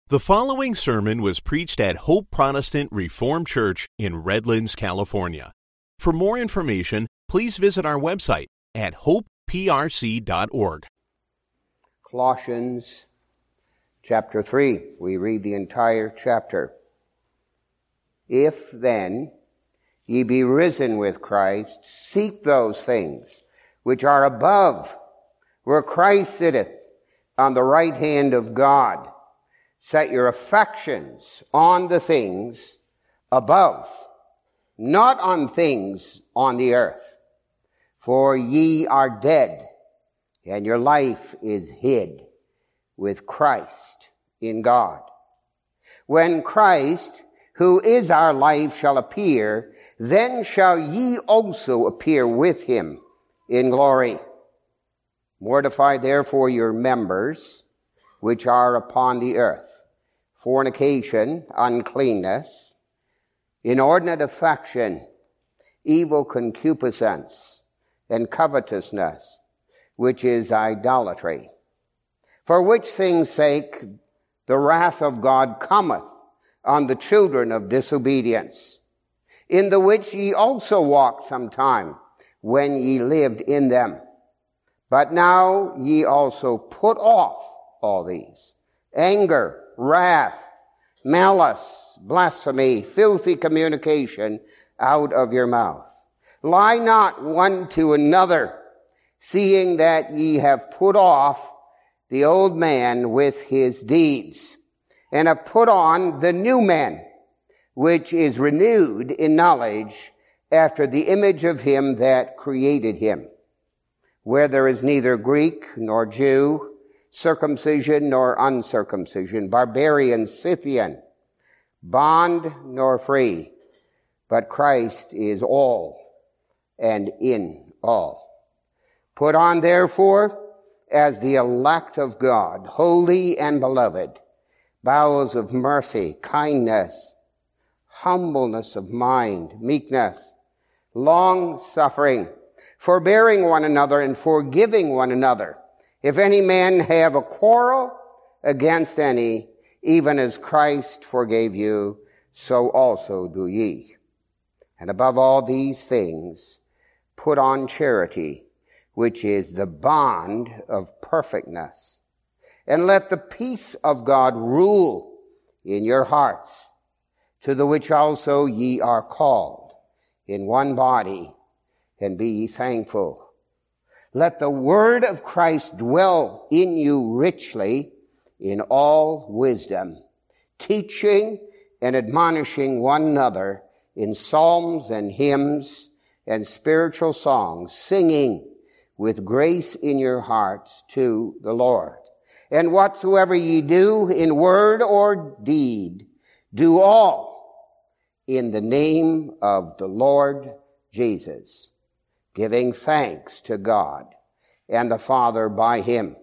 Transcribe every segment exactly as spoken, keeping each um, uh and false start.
The following sermon was preached at Hope Protestant Reformed Church in Redlands, California. For more information, please visit our website at hope p r c dot org. Colossians chapter three, we read the entire chapter. If then ye be risen with Christ, seek those things which are above, where Christ sitteth on the right hand of God. Set your affections on the things above, not on things on the earth. For ye are dead, and your life is hid with Christ in God. When Christ, who is our life, shall appear, then shall ye also appear with him in glory. Mortify therefore your members which are upon the earth, fornication, uncleanness, inordinate affection, evil concupiscence, and covetousness, which is idolatry. For which things' sake the wrath of God cometh on the children of disobedience, in the which ye also walked sometime, when ye lived in them. But now ye also put off all these: anger, wrath, malice, blasphemy, filthy communication out of your mouth. Lie not one to another, seeing that ye have put off the old man with his deeds, and have put on the new man, which is renewed in knowledge after the image of him that created him, where there is neither Greek nor Jew, circumcision nor uncircumcision, barbarian, Scythian, bond nor free, but Christ is all and in all. Put on therefore, as the elect of God, holy and beloved, bowels of mercy, kindness, humbleness of mind, meekness, long-suffering, forbearing one another and forgiving one another. If any man have a quarrel against any, even as Christ forgave you, so also do ye. And above all these things, put on charity, which is the bond of perfectness. And let the peace of God rule in your hearts, to the which also ye are called in one body, and be ye thankful. Let the word of Christ dwell in you richly in all wisdom, teaching and admonishing one another in psalms and hymns and spiritual songs, singing with grace in your hearts to the Lord. And whatsoever ye do in word or deed, do all in the name of the Lord Jesus, giving thanks to God and the Father by him.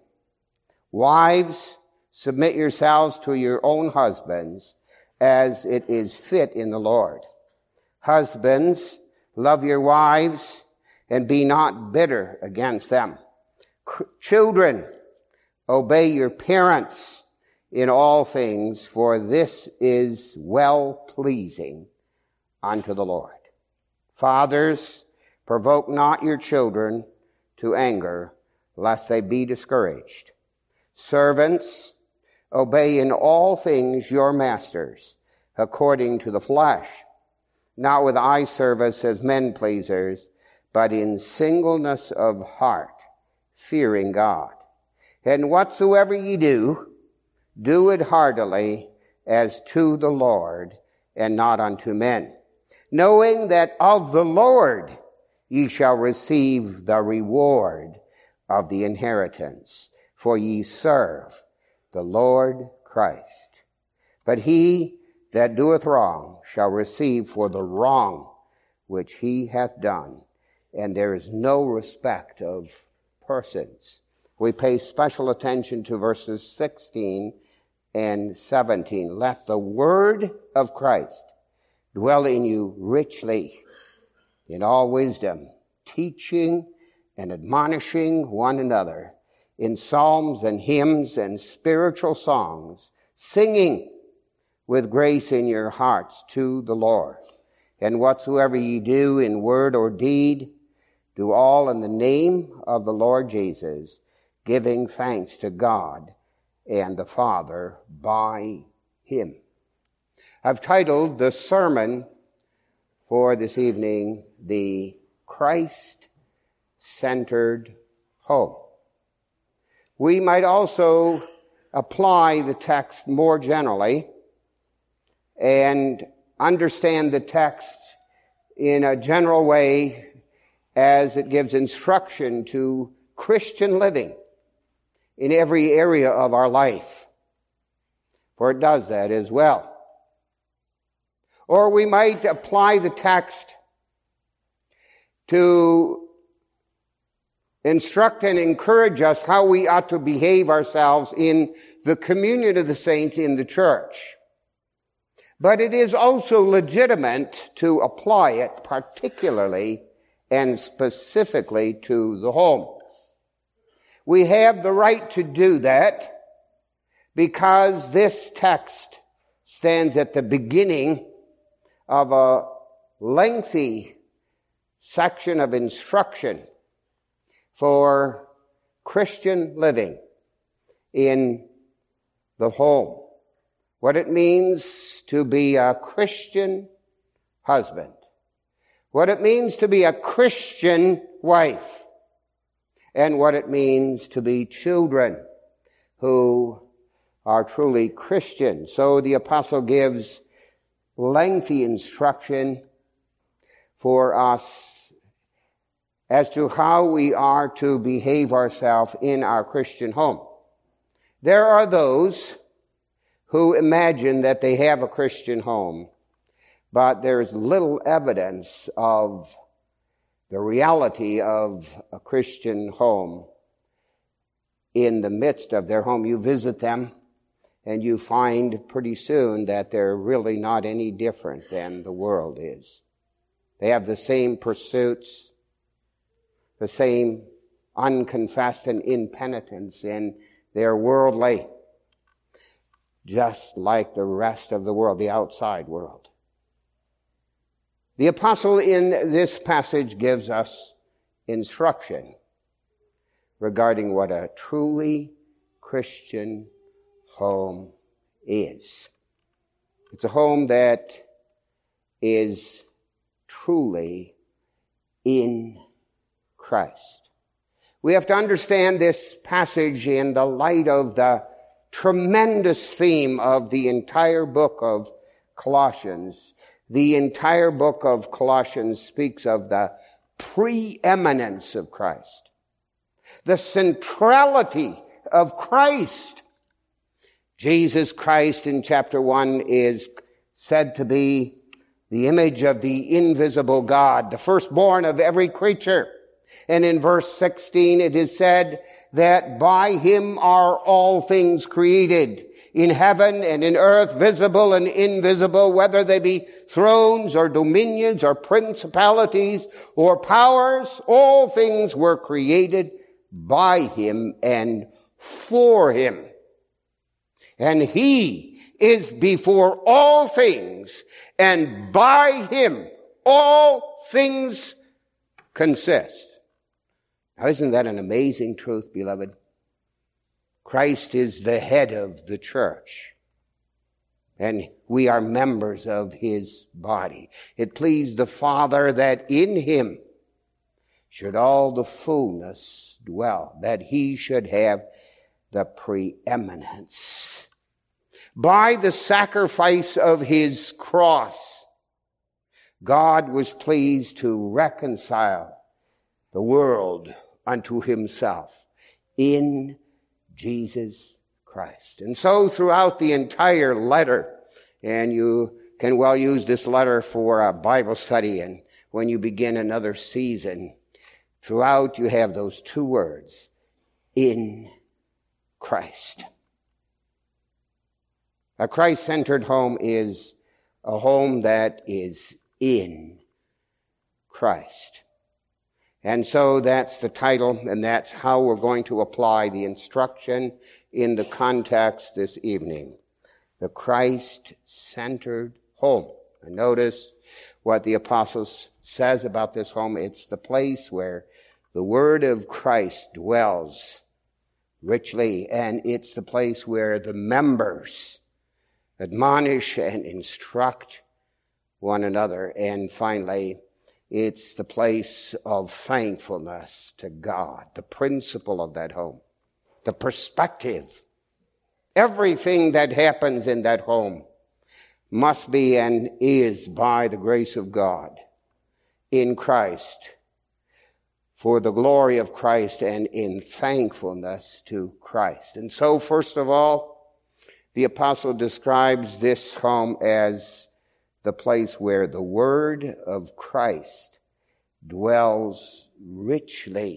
Wives, submit yourselves to your own husbands, as it is fit in the Lord. Husbands, love your wives, and be not bitter against them. C- children, obey your parents in all things, for this is well-pleasing unto the Lord. Fathers, provoke not your children to anger, lest they be discouraged. Servants, obey in all things your masters, according to the flesh, not with eye service as men pleasers, but in singleness of heart, fearing God. And whatsoever ye do, do it heartily as to the Lord, and not unto men, knowing that of the Lord ye shall receive the reward of the inheritance, for ye serve the Lord Christ. But he that doeth wrong shall receive for the wrong which he hath done, and there is no respect of persons. We pay special attention to verses sixteen and seventeen. Let the word of Christ dwell in you richly in all wisdom, teaching and admonishing one another in psalms and hymns and spiritual songs, singing with grace in your hearts to the Lord. And whatsoever ye do in word or deed, do all in the name of the Lord Jesus, giving thanks to God and the Father by him. I've titled the sermon for this evening, The Christ-Centered Home. We might also apply the text more generally and understand the text in a general way as it gives instruction to Christian living in every area of our life, for it does that as well. Or we might apply the text to instruct and encourage us how we ought to behave ourselves in the communion of the saints in the church. But it is also legitimate to apply it particularly and specifically to the home. We have the right to do that because this text stands at the beginning of a lengthy section of instruction for Christian living in the home. What it means to be a Christian husband. What it means to be a Christian wife. And what it means to be children who are truly Christian. So the apostle gives lengthy instruction for us as to how we are to behave ourselves in our Christian home. There are those who imagine that they have a Christian home, but there's little evidence of the reality of a Christian home in the midst of their home. You visit them, and you find pretty soon that they're really not any different than the world is. They have the same pursuits, the same unconfessed and impenitence in their worldly, just like the rest of the world, the outside world. The apostle in this passage gives us instruction regarding what a truly Christian home is. It's a home that is truly in Christ. We have to understand this passage in the light of the tremendous theme of the entire book of Colossians. The entire book of Colossians speaks of the preeminence of Christ, the centrality of Christ. Jesus Christ in chapter one is said to be the image of the invisible God, the firstborn of every creature. And in verse sixteen it is said that by him are all things created, in heaven and in earth, visible and invisible, whether they be thrones or dominions or principalities or powers, all things were created by him and for him. And he is before all things, and by him all things consist. Now, isn't that an amazing truth, beloved? Christ is the head of the church, and we are members of his body. It pleased the Father that in him should all the fullness dwell, that he should have the preeminence. By the sacrifice of his cross, God was pleased to reconcile the world unto himself in Jesus Christ. And so throughout the entire letter, and you can well use this letter for a Bible study, and when you begin another season, throughout you have those two words, in Christ. A Christ-centered home is a home that is in Christ. And so that's the title, and that's how we're going to apply the instruction in the context this evening. the Christ-centered home. And notice what the apostle says about this home. It's the place where the word of Christ dwells richly, and it's the place where the members admonish and instruct one another. And finally, it's the place of thankfulness to God, the principle of that home, the perspective. Everything that happens in that home must be and is by the grace of God in Christ, for the glory of Christ and in thankfulness to Christ. And so, first of all, the apostle describes this home as the place where the word of Christ dwells richly.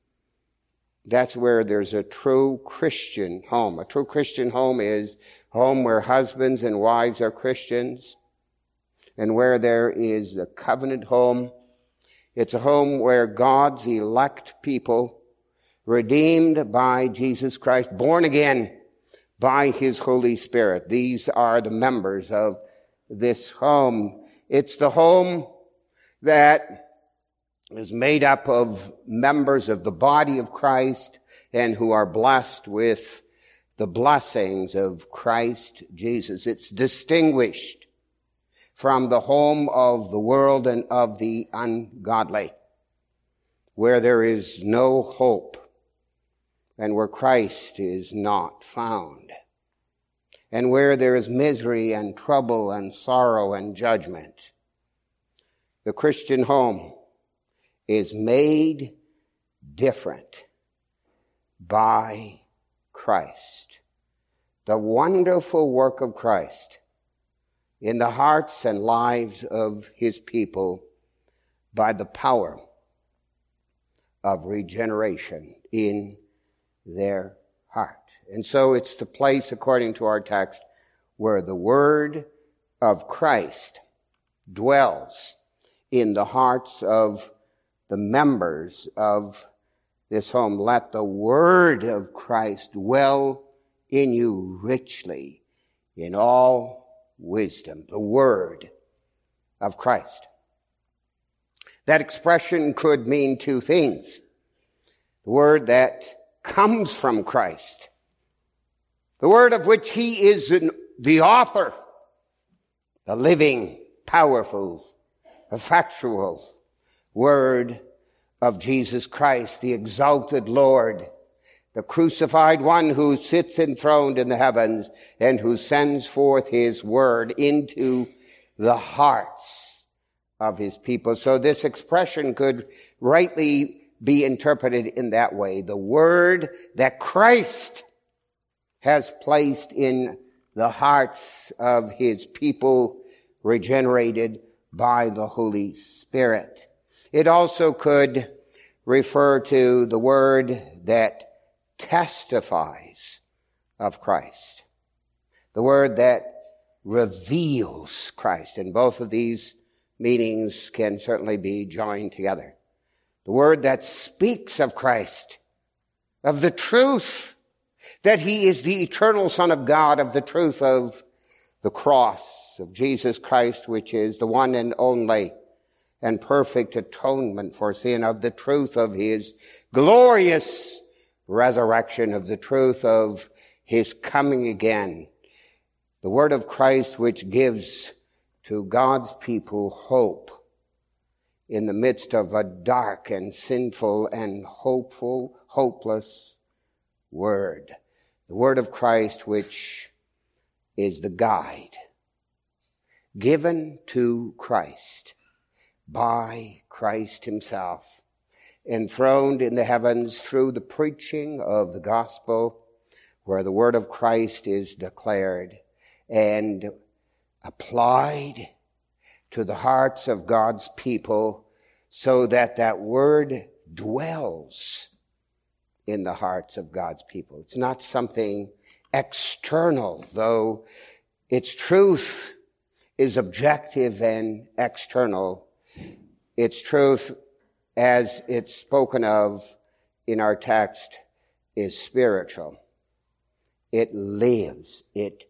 That's where there's a true Christian home. A true Christian home is a home where husbands and wives are Christians, and where there is a covenant home. It's a home where God's elect people, redeemed by Jesus Christ, born again by His Holy Spirit. These are the members of this home. It's the home that is made up of members of the body of Christ and who are blessed with the blessings of Christ Jesus. It's distinguished from the home of the world and of the ungodly, where there is no hope and where Christ is not found, and where there is misery and trouble and sorrow and judgment. The Christian home is made different by Christ. The wonderful work of Christ in the hearts and lives of His people by the power of regeneration in their heart. And so it's the place, according to our text, where the word of Christ dwells in the hearts of the members of this home. Let the word of Christ dwell in you richly in all wisdom. The word of Christ. That expression could mean two things. The word that comes from Christ. The word of which He is the author. The living, powerful, effectual word of Jesus Christ, the exalted Lord, the crucified one who sits enthroned in the heavens and who sends forth His word into the hearts of His people. So this expression could rightly be interpreted in that way. The word that Christ has placed in the hearts of His people, regenerated by the Holy Spirit. It also could refer to the word that testifies of Christ. The word that reveals Christ. And both of these meanings can certainly be joined together. The word that speaks of Christ, of the truth that He is the eternal Son of God, of the truth of the cross of Jesus Christ, which is the one and only and perfect atonement for sin, of the truth of His glorious resurrection, of the truth of His coming again. The word of Christ which gives to God's people hope in the midst of a dark and sinful and hopeful, hopeless word. The word of Christ which is the guide given to Christ by Christ Himself, enthroned in the heavens through the preaching of the gospel, where the word of Christ is declared and applied to the hearts of God's people, so that that word dwells in the hearts of God's people. It's not something external, though its truth is objective and external. Its truth, as it's spoken of in our text, is spiritual. It lives, it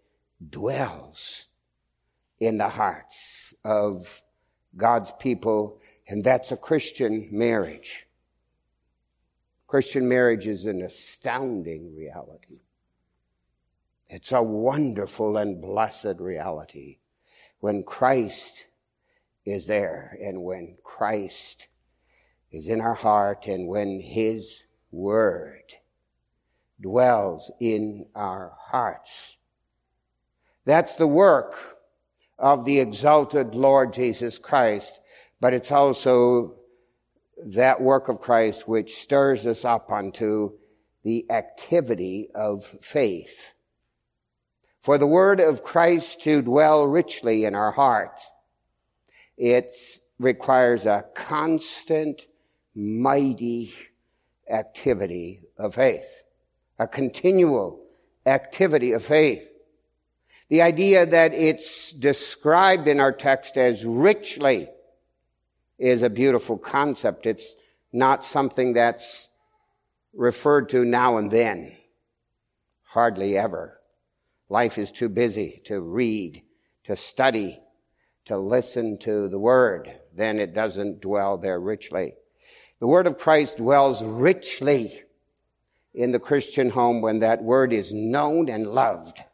dwells in the hearts of God's people, and that's a Christian marriage. Christian marriage is an astounding reality. It's a wonderful and blessed reality when Christ is there and when Christ is in our heart and when His Word dwells in our hearts. That's the work of the exalted Lord Jesus Christ, but it's also that work of Christ which stirs us up unto the activity of faith. For the word of Christ to dwell richly in our heart, it requires a constant, mighty activity of faith, a continual activity of faith. The idea that it's described in our text as richly is a beautiful concept. It's not something that's referred to now and then, hardly ever. Life is too busy to read, to study, to listen to the Word. Then it doesn't dwell there richly. The Word of Christ dwells richly in the Christian home when that Word is known and loved.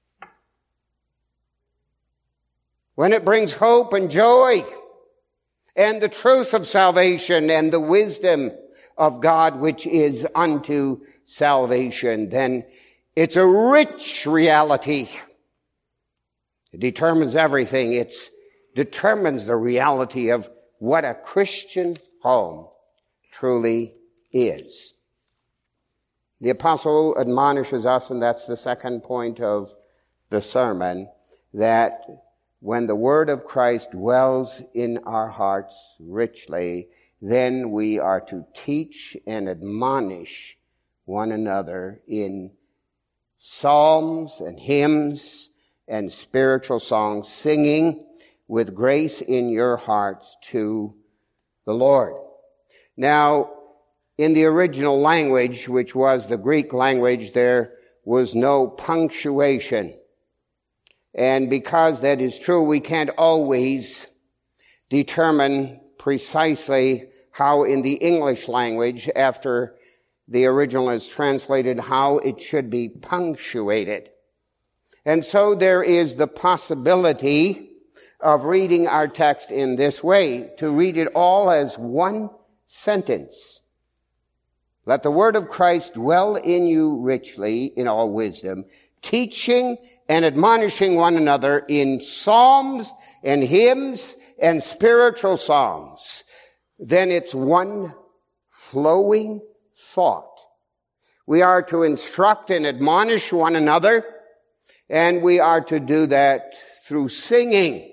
When it brings hope and joy and the truth of salvation and the wisdom of God which is unto salvation, then it's a rich reality. It determines everything. It determines the reality of what a Christian home truly is. The apostle admonishes us, and that's the second point of the sermon, that when the word of Christ dwells in our hearts richly, then we are to teach and admonish one another in psalms and hymns and spiritual songs, singing with grace in your hearts to the Lord. Now, in the original language, which was the Greek language, there was no punctuation. And because that is true, we can't always determine precisely how in the English language, after the original is translated, how it should be punctuated. And so there is the possibility of reading our text in this way, to read it all as one sentence. Let the word of Christ dwell in you richly in all wisdom, teaching and admonishing one another in psalms and hymns and spiritual songs. Then it's one flowing thought. We are to instruct and admonish one another, and we are to do that through singing.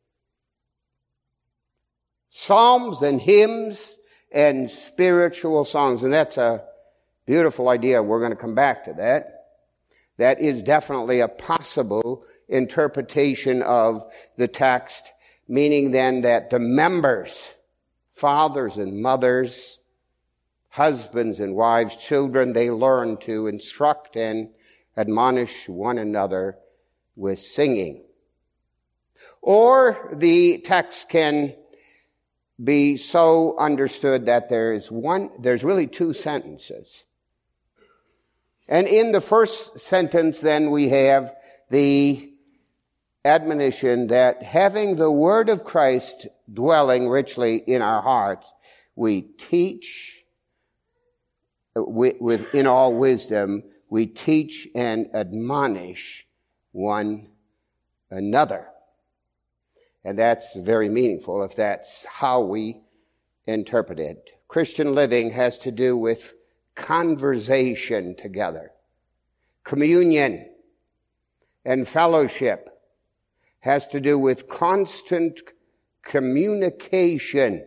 Psalms and hymns and spiritual songs. And that's a beautiful idea. We're going to come back to that. That is definitely a possible interpretation of the text, meaning then that the members, fathers and mothers, husbands and wives, children, they learn to instruct and admonish one another with singing. Or the text can be so understood that there is one, there's really two sentences. And in the first sentence, then, we have the admonition that having the word of Christ dwelling richly in our hearts, we teach with, with in all wisdom, we teach and admonish one another. And that's very meaningful if that's how we interpret it. Christian living has to do with conversation together. Communion and fellowship has to do with constant communication.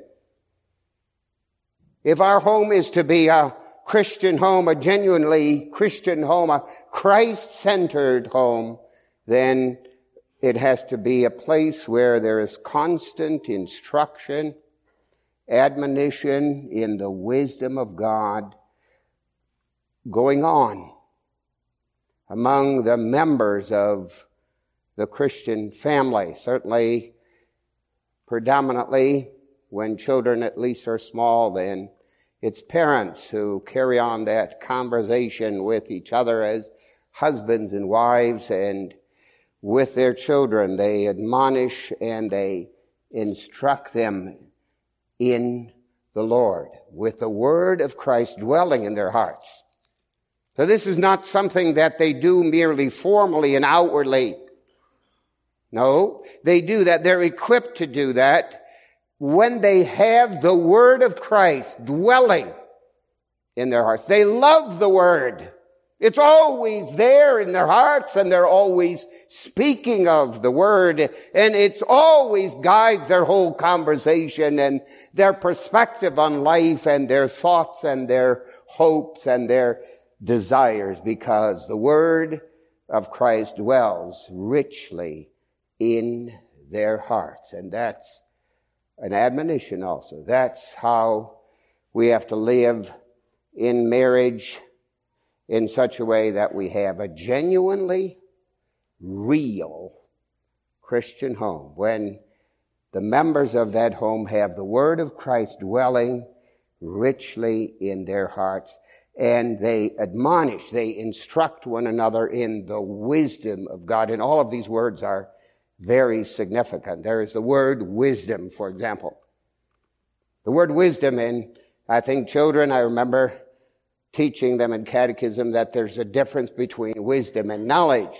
If our home is to be a Christian home, a genuinely Christian home, a Christ-centered home, then it has to be a place where there is constant instruction, admonition in the wisdom of God going on among the members of the Christian family. Certainly, predominantly, when children at least are small, then it's parents who carry on that conversation with each other as husbands and wives, and with their children. They admonish and they instruct them in the Lord, with the word of Christ dwelling in their hearts. So this is not something that they do merely formally and outwardly. No, they do that. They're equipped to do that when they have the word of Christ dwelling in their hearts. They love the word. It's always there in their hearts, and they're always speaking of the word, and it's always guides their whole conversation and their perspective on life and their thoughts and their hopes and their desires, because the word of Christ dwells richly in their hearts. And that's an admonition also. That's how we have to live in marriage, in such a way that we have a genuinely real Christian home. When the members of that home have the word of Christ dwelling richly in their hearts, and they admonish, they instruct one another in the wisdom of God. And all of these words are very significant. There is the word wisdom, for example. The word wisdom, and I think children, I remember teaching them in catechism that there's a difference between wisdom and knowledge.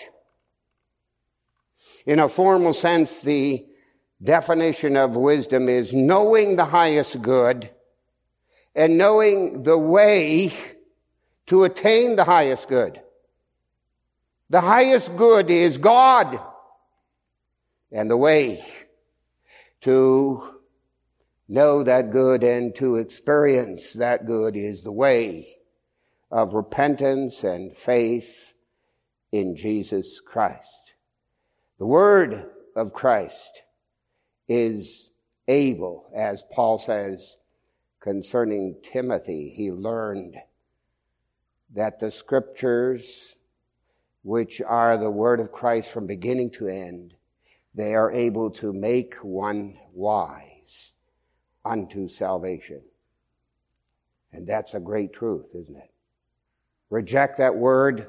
In a formal sense, the definition of wisdom is knowing the highest good and knowing the way to attain the highest good. The highest good is God, and the way to know that good and to experience that good is the way of repentance and faith in Jesus Christ. The word of Christ is able, as Paul says concerning Timothy, he learned that the scriptures, which are the word of Christ from beginning to end, they are able to make one wise unto salvation. And that's a great truth, isn't it? Reject that word,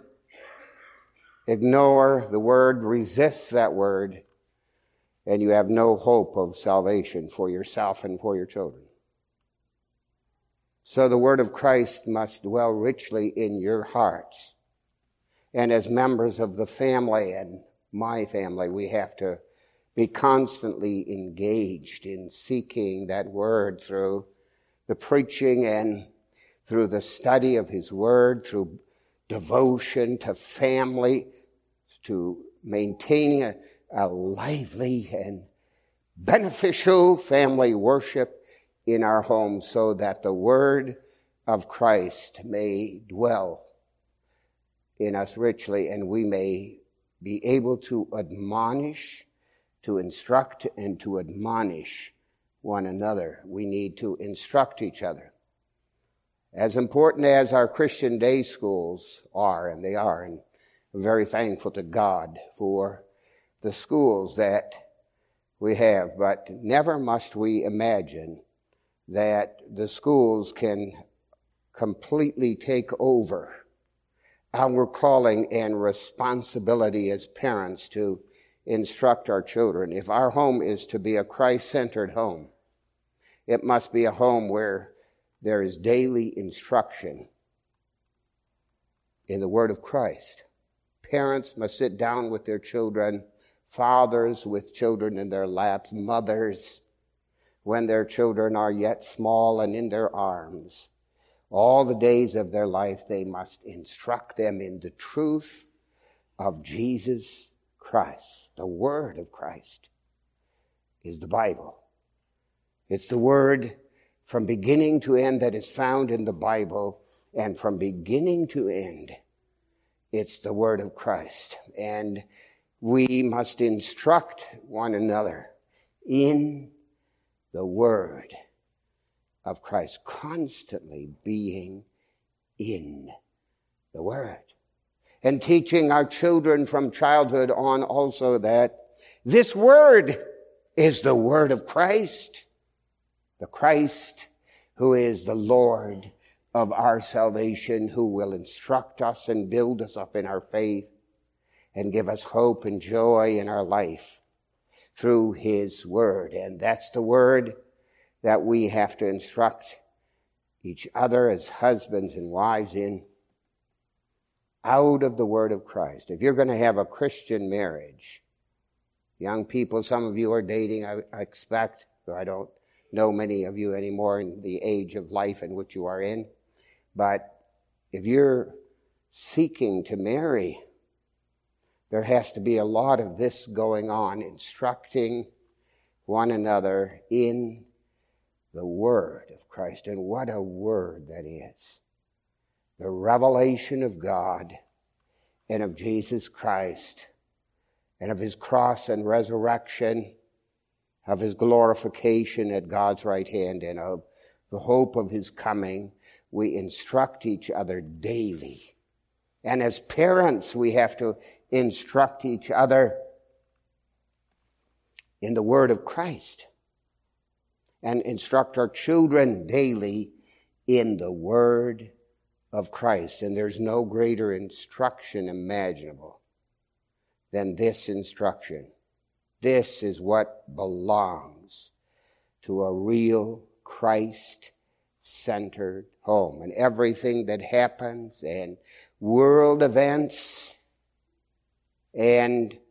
ignore the word, resist that word, and you have no hope of salvation for yourself and for your children. So the word of Christ must dwell richly in your hearts. And as members of the family and my family, we have to be constantly engaged in seeking that word through the preaching and through the study of his word, through devotion to family, to maintaining a, a lively and beneficial family worship in our homes, so that the word of Christ may dwell in us richly, and we may be able to admonish, to instruct, and to admonish one another. We need to instruct each other. As important as our Christian day schools are, and they are, and I'm very thankful to God for the schools that we have, but never must we imagine that the schools can completely take over our calling and responsibility as parents to instruct our children. If our home is to be a Christ-centered home, it must be a home where there is daily instruction in the word of Christ. Parents must sit down with their children, fathers with children in their laps, mothers when their children are yet small and in their arms. All the days of their life, they must instruct them in the truth of Jesus Christ. The word of Christ is the Bible. It's the word from beginning to end that is found in the Bible, and from beginning to end, it's the word of Christ. And we must instruct one another in the word of Christ, constantly being in the word. and teaching our children from childhood on also that this word is the word of Christ, the Christ who is the Lord of our salvation, who will instruct us and build us up in our faith and give us hope and joy in our life through his word. And that's the word that we have to instruct each other as husbands and wives in, out of the word of Christ. If you're going to have a Christian marriage, young people, some of you are dating, I, I expect, though I don't know many of you anymore in the age of life in which you are in. But if you're seeking to marry, there has to be a lot of this going on, instructing one another in the word of Christ. And what a word that is. The revelation of God and of Jesus Christ and of his cross and resurrection, of his glorification at God's right hand, and of the hope of his coming. We instruct each other daily. And as parents, we have to instruct each other in the word of Christ and instruct our children daily in the word of Christ. And there's no greater instruction imaginable than this instruction. This is what belongs to a real Christ-centered home. And everything that happens, and world events, and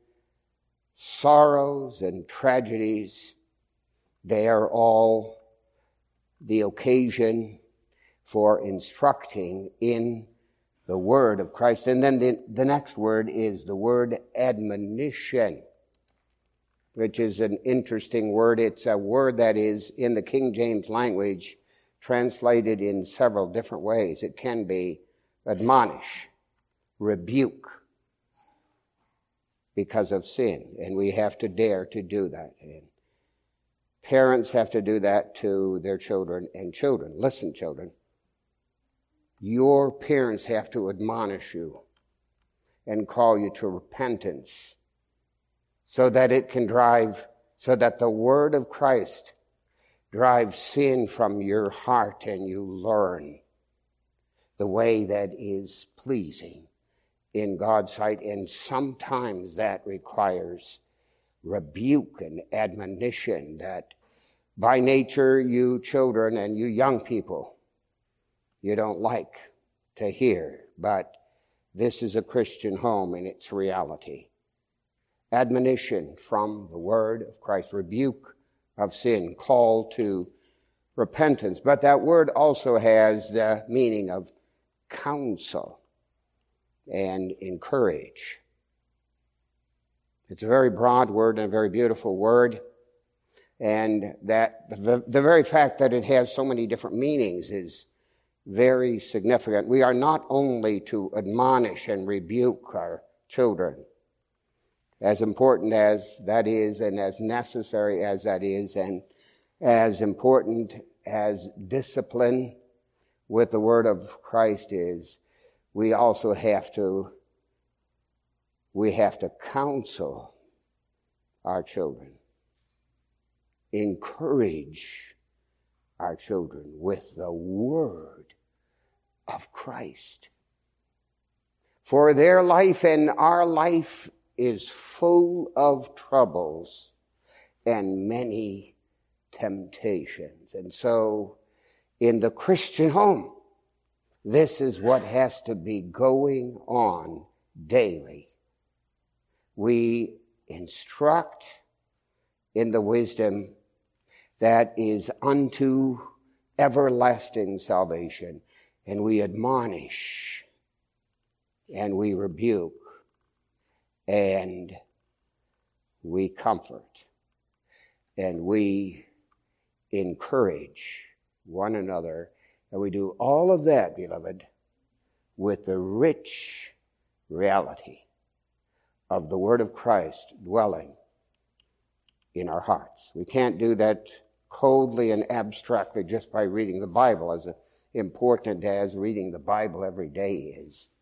sorrows and tragedies, they are all the occasion for instructing in the word of Christ. And then the, the next word is the word admonition, which is an interesting word. It's a word that is in the King James language translated in several different ways. It can be admonish, rebuke, because of sin. And we have to dare to do that. And parents have to do that to their children. And children, listen, children, your parents have to admonish you and call you to repentance so that it can drive, so that the word of Christ drives sin from your heart and you learn the way that is pleasing in God's sight. And sometimes that requires rebuke and admonition that by nature you children and you young people, you don't like to hear. But this is a Christian home and it's reality. Admonition from the word of Christ, rebuke of sin, call to repentance. But that word also has the meaning of counsel and encourage. It's a very broad word and a very beautiful word. And that the, the very fact that it has so many different meanings is very significant. We are not only to admonish and rebuke our children, as important as that is and as necessary as that is, and as important as discipline with the word of Christ is, we also have to, we have to counsel our children, encourage our children with the word of Christ. For their life and our life is full of troubles and many temptations. And so in the Christian home, this is what has to be going on daily. We instruct in the wisdom that is unto everlasting salvation, and we admonish, and we rebuke, and we comfort, and we encourage one another. And we do all of that, beloved, with the rich reality of the word of Christ dwelling in our hearts. We can't do that coldly and abstractly just by reading the Bible, as important as reading the Bible every day is.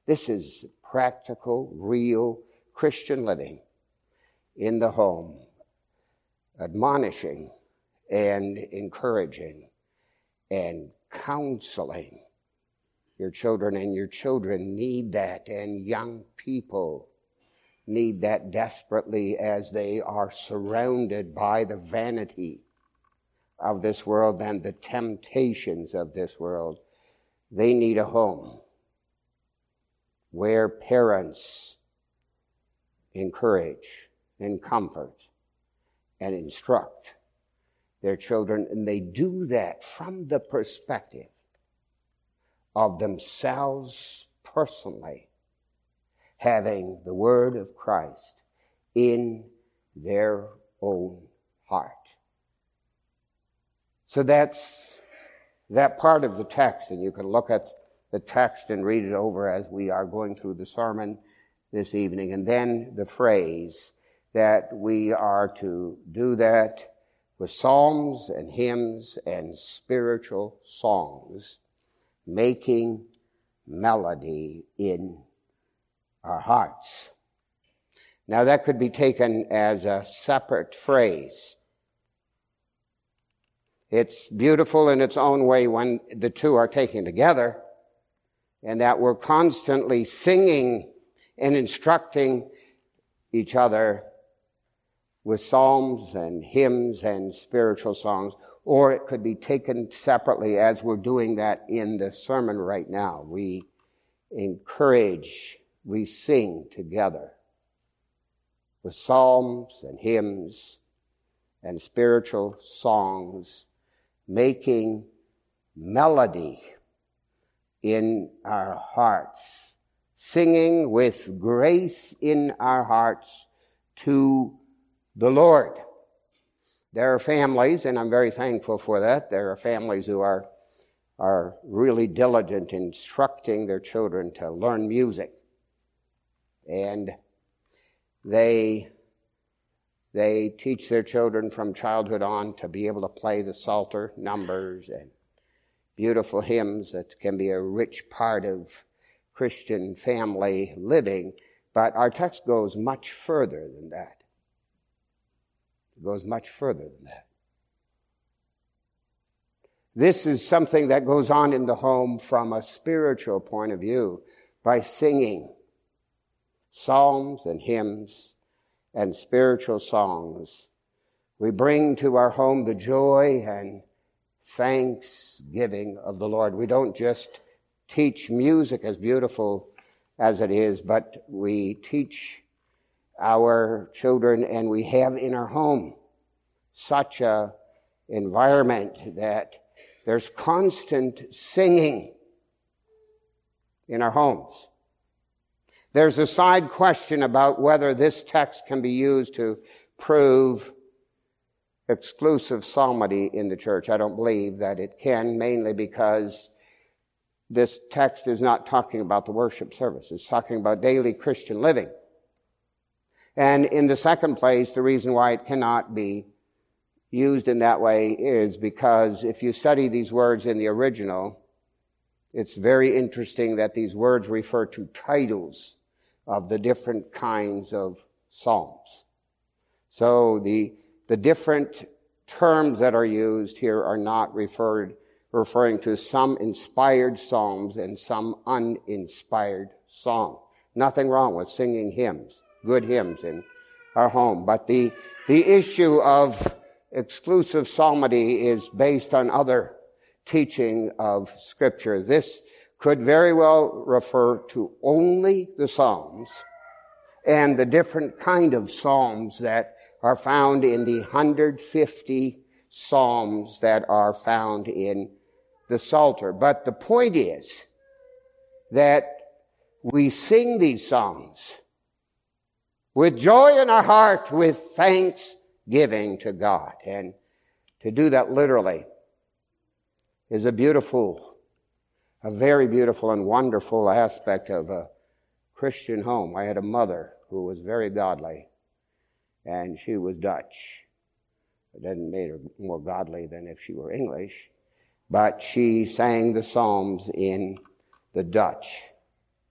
This is practical, real Christian living in the home, admonishing and encouraging and counseling your children, and your children need that, and young people need that desperately as they are surrounded by the vanity of this world and the temptations of this world. They need a home where parents encourage and comfort and instruct their children, and they do that from the perspective of themselves personally having the Word of Christ in their own heart. So that's that part of the text, and you can look at the text and read it over as we are going through the sermon this evening. And then the phrase that we are to do that with psalms and hymns and spiritual songs, making melody in our hearts. Now that could be taken as a separate phrase. It's beautiful in its own way when the two are taken together, and that we're constantly singing and instructing each other with psalms and hymns and spiritual songs. Or it could be taken separately as we're doing that in the sermon right now. We encourage, we sing together with psalms and hymns and spiritual songs, making melody in our hearts, singing with grace in our hearts to the Lord. There are families, and I'm very thankful for that, there are families who are, are really diligent in instructing their children to learn music. And they, they teach their children from childhood on to be able to play the Psalter numbers and beautiful hymns that can be a rich part of Christian family living. But our text goes much further than that. It goes much further than that. This is something that goes on in the home from a spiritual point of view by singing psalms and hymns and spiritual songs. We bring to our home the joy and thanksgiving of the Lord. We don't just teach music, as beautiful as it is, but we teach our children, and we have in our home such a environment that there's constant singing in our homes. There's a side question about whether this text can be used to prove exclusive psalmody in the church. I don't believe that it can, mainly because this text is not talking about the worship service. It's talking about daily Christian living. And in the second place, the reason why it cannot be used in that way is because if you study these words in the original, it's very interesting that these words refer to titles of the different kinds of psalms. So the, the different terms that are used here are not referred, referring to some inspired psalms and some uninspired songs. Nothing wrong with singing hymns, good hymns in our home. But the, the issue of exclusive psalmody is based on other teaching of Scripture. This could very well refer to only the Psalms and the different kind of psalms that are found in the one hundred fifty psalms that are found in the Psalter. But the point is that we sing these songs with joy in our heart, with thanksgiving to God. And to do that literally is a beautiful, a very beautiful and wonderful aspect of a Christian home. I had a mother who was very godly, and she was Dutch. It didn't make her more godly than if she were English, but she sang the Psalms in the Dutch.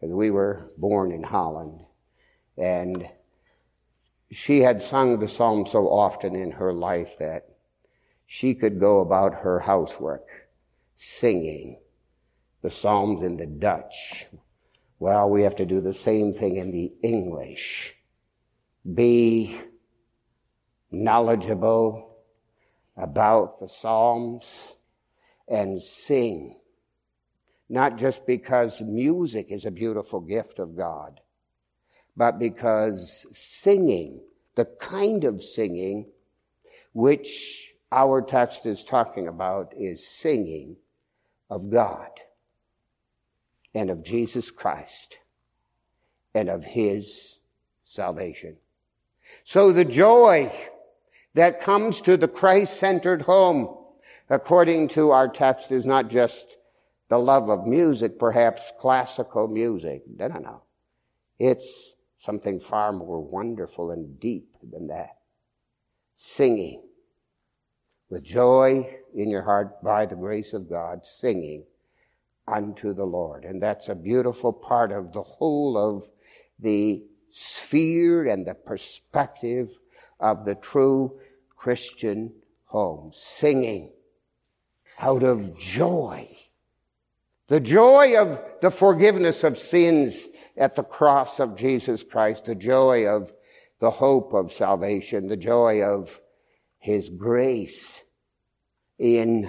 because we were born in Holland. And she had sung the psalm so often in her life that she could go about her housework singing the psalms in the Dutch. Well, we have to do the same thing in the English. Be knowledgeable about the psalms and sing. Not just because music is a beautiful gift of God, but because singing, the kind of singing which our text is talking about, is singing of God and of Jesus Christ and of His salvation. So the joy that comes to the Christ-centered home, according to our text, is not just the love of music, perhaps classical music. No, no, no. It's something far more wonderful and deep than that. Singing with joy in your heart by the grace of God, singing unto the Lord. And that's a beautiful part of the whole of the sphere and the perspective of the true Christian home. Singing out of joy. The joy of the forgiveness of sins at the cross of Jesus Christ. The joy of the hope of salvation. The joy of His grace in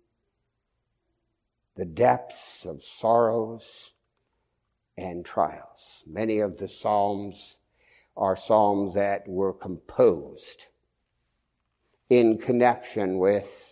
the depths of sorrows and trials. Many of the Psalms are Psalms that were composed in connection with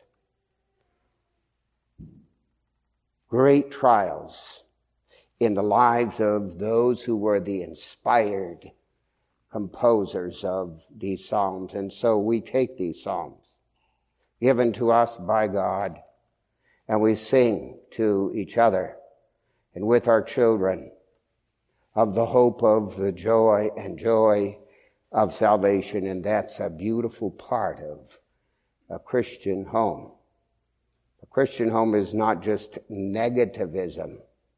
great trials in the lives of those who were the inspired composers of these Psalms. And so we take these Psalms given to us by God, and we sing to each other and with our children of the hope of the joy and joy of salvation. And that's a beautiful part of a Christian home. A Christian home is not just negativism.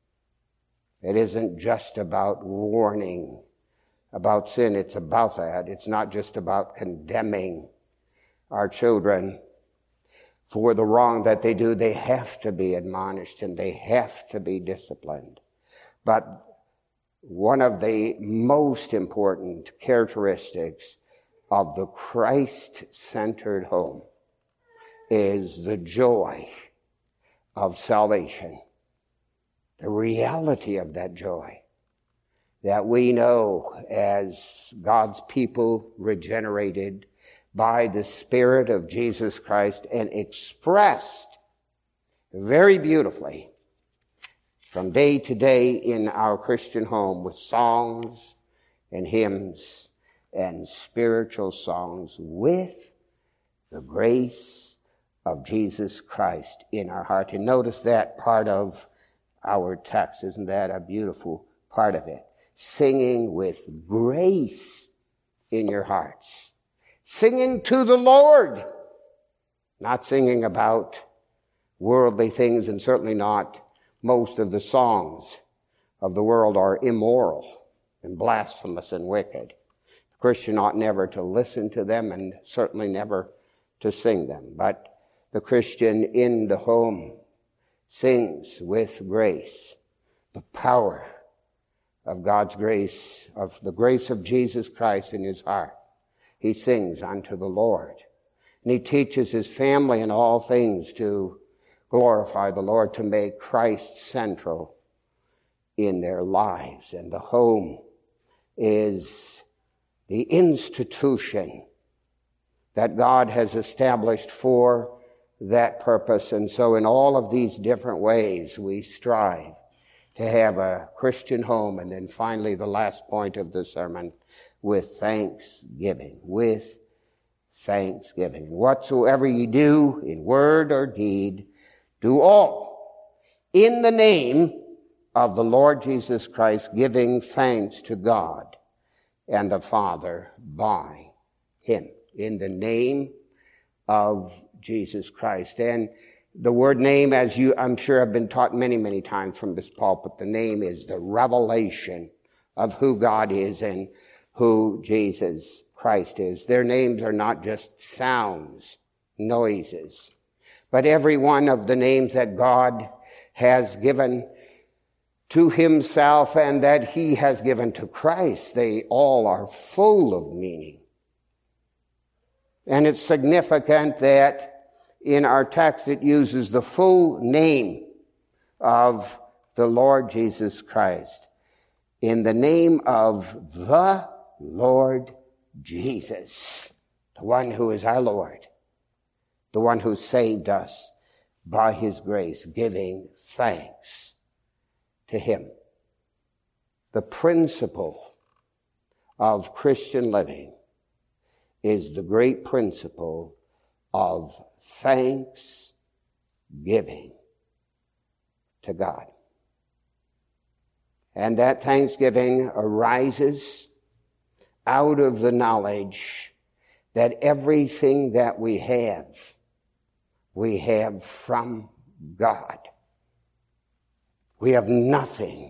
It isn't just about warning about sin. It's about that. It's not just about condemning our children for the wrong that they do. They have to be admonished and they have to be disciplined. But one of the most important characteristics of the Christ-centered home is the joy of salvation. The reality of that joy that we know as God's people regenerated by the Spirit of Jesus Christ and expressed very beautifully from day to day in our Christian home with songs and hymns and spiritual songs with the grace of Jesus Christ in our heart. And notice that part of our text. Isn't that a beautiful part of it? Singing with grace in your hearts. Singing to the Lord. Not singing about worldly things, and certainly not most of the songs of the world are immoral and blasphemous and wicked. The Christian ought never to listen to them and certainly never to sing them. But the Christian in the home sings with grace, the power of God's grace, of the grace of Jesus Christ in his heart. He sings unto the Lord. And he teaches his family in all things to glorify the Lord, to make Christ central in their lives. And the home is the institution that God has established for that purpose. And so in all of these different ways, we strive to have a Christian home. And then finally, the last point of the sermon, with thanksgiving. With thanksgiving. Whatsoever ye do in word or deed, do all in the name of the Lord Jesus Christ, giving thanks to God and the Father by him. In the name of Jesus Christ. And The word name, as you, I'm sure, have been taught many, many times from this pulpit, the name is the revelation of who God is and who Jesus Christ is. Their names are not just sounds, noises, but every one of the names that God has given to himself and that he has given to Christ, they all are full of meaning. And it's significant that in our text it uses the full name of the Lord Jesus Christ. In the name of the Lord Jesus, the one who is our Lord, the one who saved us by his grace, giving thanks to him. The principle of Christian living is the great principle of thanksgiving to God. And that thanksgiving arises out of the knowledge that everything that we have, we have from God. We have nothing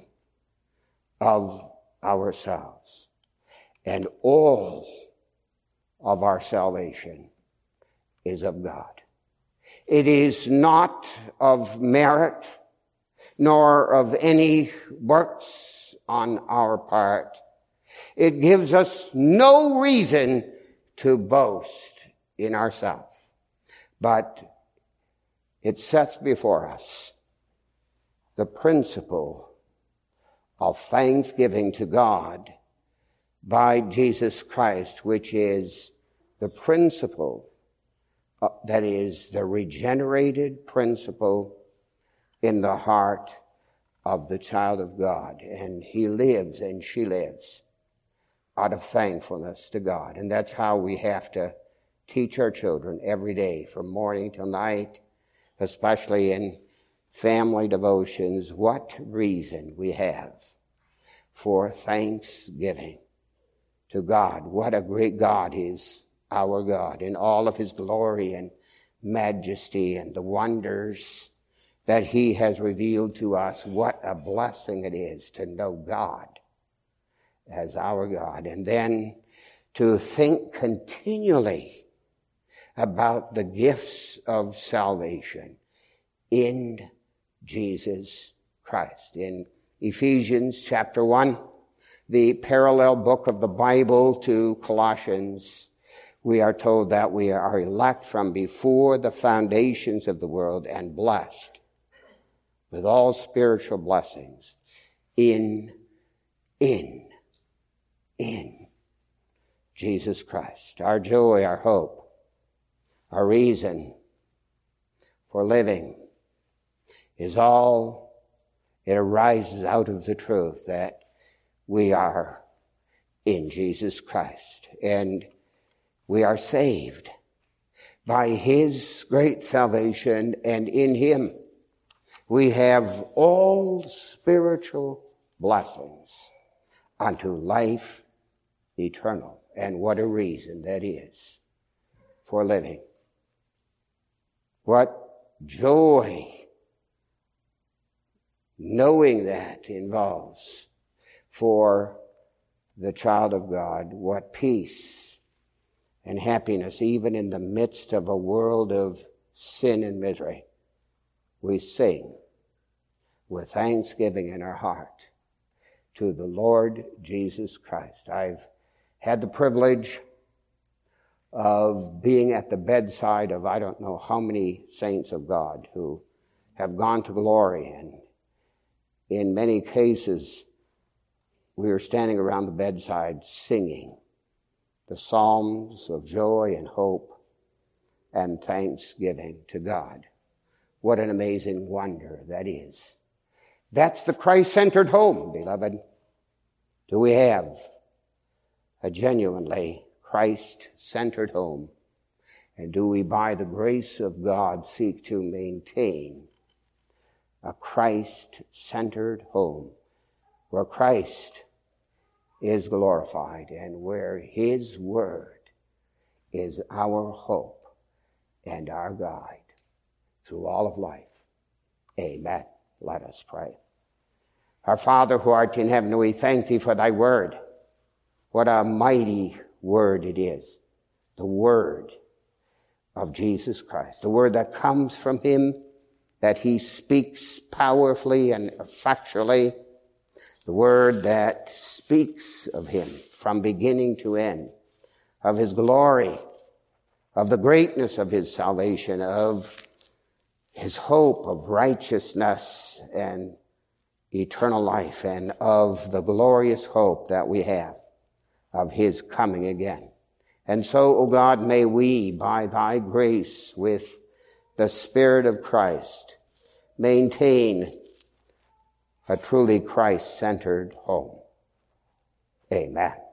of ourselves. And all of our salvation is of God. It is not of merit, nor of any works on our part. It gives us no reason to boast in ourselves, but it sets before us the principle of thanksgiving to God by Jesus Christ, which is the principle, uh, that is the regenerated principle in the heart of the child of God. And he lives and she lives out of thankfulness to God. And that's how we have to teach our children every day from morning till night, especially in family devotions, what reason we have for thanksgiving to God. What a great God is our God in all of his glory and majesty and the wonders that he has revealed to us. What a blessing it is to know God as our God. And then to think continually about the gifts of salvation in Jesus Christ. In Ephesians chapter one, the parallel book of the Bible to Colossians, we are told that we are elect from before the foundations of the world and blessed with all spiritual blessings in, in, in Jesus Christ. Our joy, our hope, our reason for living is all, it arises out of the truth that we are in Jesus Christ. And we are saved by his great salvation, and in him we have all spiritual blessings unto life eternal. And what a reason that is for living. What joy knowing that involves for the child of God. What peace and happiness, even in the midst of a world of sin and misery. We sing with thanksgiving in our heart to the Lord Jesus Christ. I've had the privilege of being at the bedside of I don't know how many saints of God who have gone to glory, and in many cases we are standing around the bedside singing the psalms of joy and hope and thanksgiving to God. What an amazing wonder that is. That's the Christ-centered home, beloved. Do we have a genuinely Christ-centered home? And do we, by the grace of God, seek to maintain a Christ-centered home where Christ is glorified and where his word is our hope and our guide through all of life. Amen. Let us pray. Our Father who art in heaven, we thank thee for thy word. What a mighty word it is. The word of Jesus Christ. The word that comes from him, that he speaks powerfully and effectually. The word that speaks of him from beginning to end, of his glory, of the greatness of his salvation, of his hope of righteousness and eternal life, and of the glorious hope that we have of his coming again. And so, O God, may we, by thy grace, with the Spirit of Christ, maintain a truly Christ-centered home. Amen.